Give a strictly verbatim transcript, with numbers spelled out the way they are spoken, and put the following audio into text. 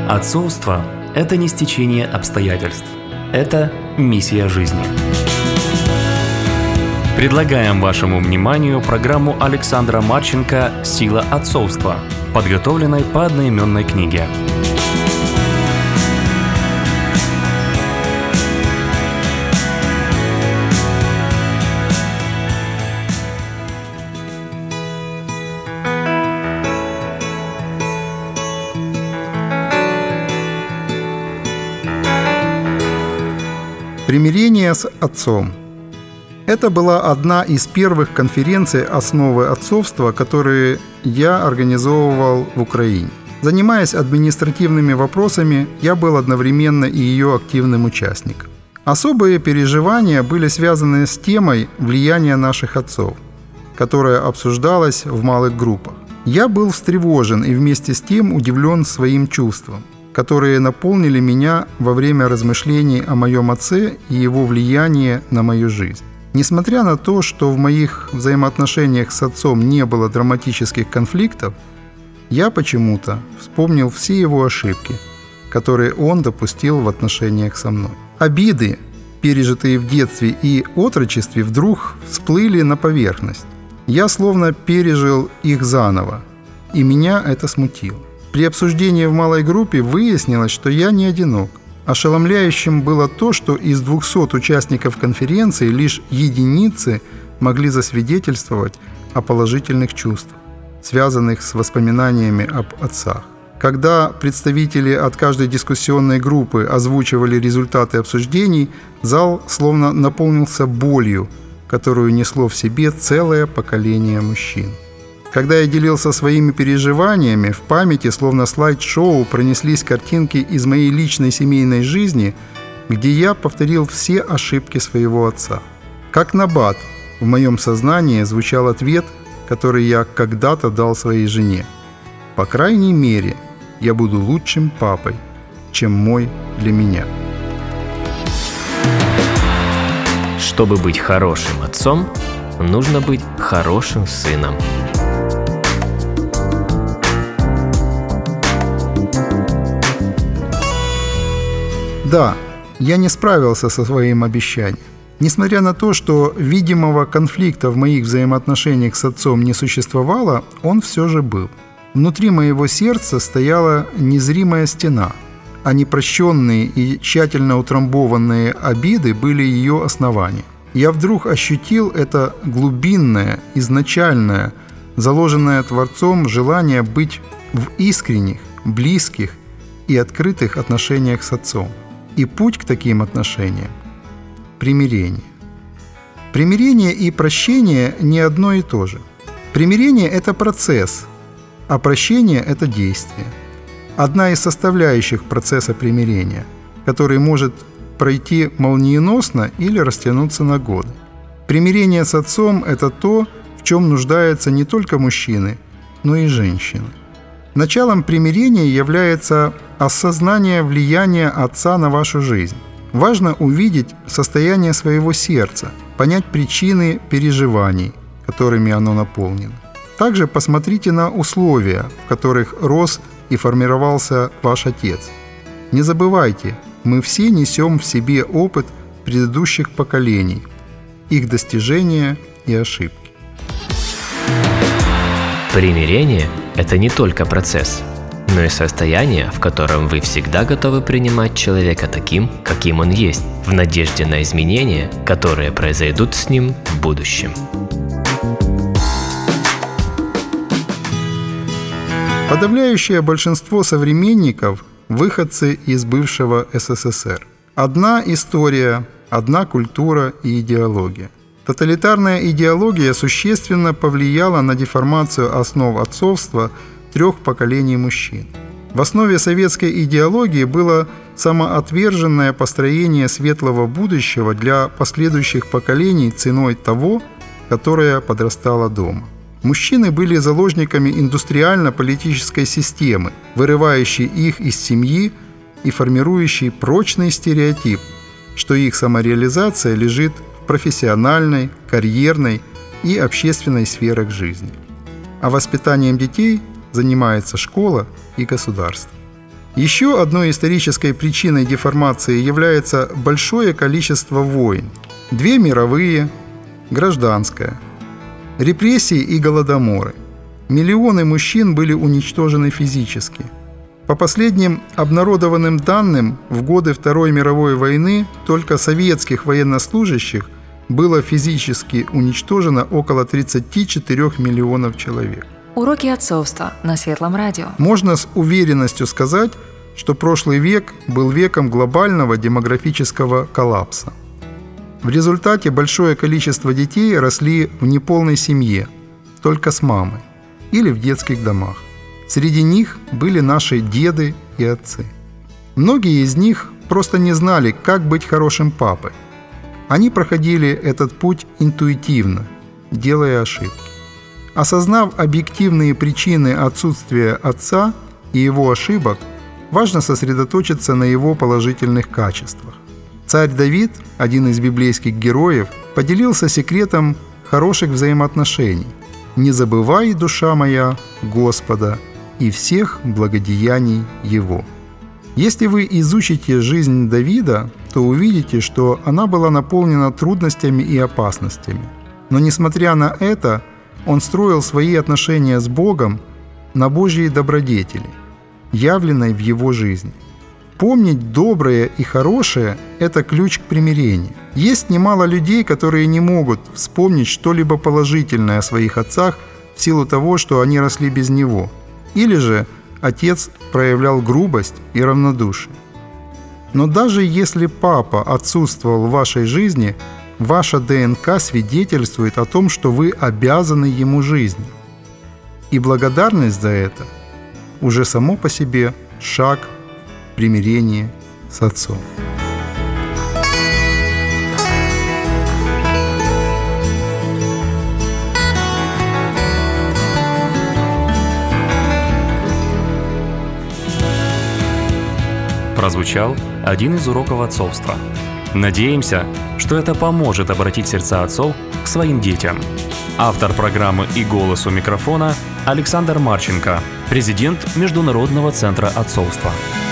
Отцовство – это не стечение обстоятельств. Это миссия жизни. Предлагаем вашему вниманию программу Александра Марченко «Сила отцовства», подготовленной по одноименной книге. Примирение с отцом. Это была одна из первых конференций «Основы отцовства», которые я организовывал в Украине. Занимаясь административными вопросами, я был одновременно и ее активным участником. Особые переживания были связаны с темой влияния наших отцов, которая обсуждалась в малых группах. Я был встревожен и вместе с тем удивлен своим чувством, которые наполнили меня во время размышлений о моем отце и его влиянии на мою жизнь. Несмотря на то, что в моих взаимоотношениях с отцом не было драматических конфликтов, я почему-то вспомнил все его ошибки, которые он допустил в отношениях со мной. Обиды, пережитые в детстве и отрочестве, вдруг всплыли на поверхность. Я словно пережил их заново, и меня это смутило. При обсуждении в малой группе выяснилось, что я не одинок. Ошеломляющим было то, что из двухсот участников конференции лишь единицы могли засвидетельствовать о положительных чувствах, связанных с воспоминаниями об отцах. Когда представители от каждой дискуссионной группы озвучивали результаты обсуждений, зал словно наполнился болью, которую несло в себе целое поколение мужчин. Когда я делился своими переживаниями, в памяти, словно слайд-шоу, пронеслись картинки из моей личной семейной жизни, где я повторил все ошибки своего отца. Как набат в моем сознании звучал ответ, который я когда-то дал своей жене. По крайней мере, я буду лучшим папой, чем мой для меня. Чтобы быть хорошим отцом, нужно быть хорошим сыном. Да, я не справился со своим обещанием. Несмотря на то, что видимого конфликта в моих взаимоотношениях с отцом не существовало, он все же был. Внутри моего сердца стояла незримая стена, а непрощенные и тщательно утрамбованные обиды были ее основанием. Я вдруг ощутил это глубинное, изначальное, заложенное Творцом желание быть в искренних, близких и открытых отношениях с отцом. И путь к таким отношениям – примирение. Примирение и прощение не одно и то же. Примирение – это процесс, а прощение – это действие. Одна из составляющих процесса примирения, который может пройти молниеносно или растянуться на годы. Примирение с отцом – это то, в чем нуждаются не только мужчины, но и женщины. Началом примирения является осознание влияния отца на вашу жизнь. Важно увидеть состояние своего сердца, понять причины переживаний, которыми оно наполнено. Также посмотрите на условия, в которых рос и формировался ваш отец. Не забывайте, мы все несем в себе опыт предыдущих поколений, их достижения и ошибки. Примирение – это не только процесс, но и состояние, в котором вы всегда готовы принимать человека таким, каким он есть, в надежде на изменения, которые произойдут с ним в будущем. Подавляющее большинство современников – выходцы из бывшего СССР. Одна история, одна культура и идеология. Тоталитарная идеология существенно повлияла на деформацию основ отцовства трех поколений мужчин. В основе советской идеологии было самоотверженное построение светлого будущего для последующих поколений ценой того, которое подрастало дома. Мужчины были заложниками индустриально-политической системы, вырывающей их из семьи и формирующей прочный стереотип, что их самореализация лежит в профессиональной, карьерной и общественной сферах жизни. А воспитанием детей занимается школа и государство. Еще одной исторической причиной деформации является большое количество войн. Две мировые, гражданская, репрессии и голодоморы. Миллионы мужчин были уничтожены физически. По последним обнародованным данным, в годы Второй мировой войны только советских военнослужащих было физически уничтожено около тридцати четырёх миллионов человек. Уроки отцовства на Светлом радио. Можно с уверенностью сказать, что прошлый век был веком глобального демографического коллапса. В результате большое количество детей росли в неполной семье, только с мамой, или в детских домах. Среди них были наши деды и отцы. Многие из них просто не знали, как быть хорошим папой. Они проходили этот путь интуитивно, делая ошибки. Осознав объективные причины отсутствия отца и его ошибок, важно сосредоточиться на его положительных качествах. Царь Давид, один из библейских героев, поделился секретом хороших взаимоотношений. «Не забывай, душа моя, Господа и всех благодеяний Его». Если вы изучите жизнь Давида, то увидите, что она была наполнена трудностями и опасностями. Но несмотря на это, он строил свои отношения с Богом на Божьей добродетели, явленной в его жизни. Помнить доброе и хорошее – это ключ к примирению. Есть немало людей, которые не могут вспомнить что-либо положительное о своих отцах в силу того, что они росли без него. Или же отец проявлял грубость и равнодушие. Но даже если папа отсутствовал в вашей жизни, ваша ДНК свидетельствует о том, что вы обязаны ему жизнью. И благодарность за это уже само по себе шаг в примирение с отцом. Прозвучал один из уроков отцовства. Надеемся, что это поможет обратить сердца отцов к своим детям. Автор программы и голос у микрофона Александр Марченко, президент Международного центра отцовства.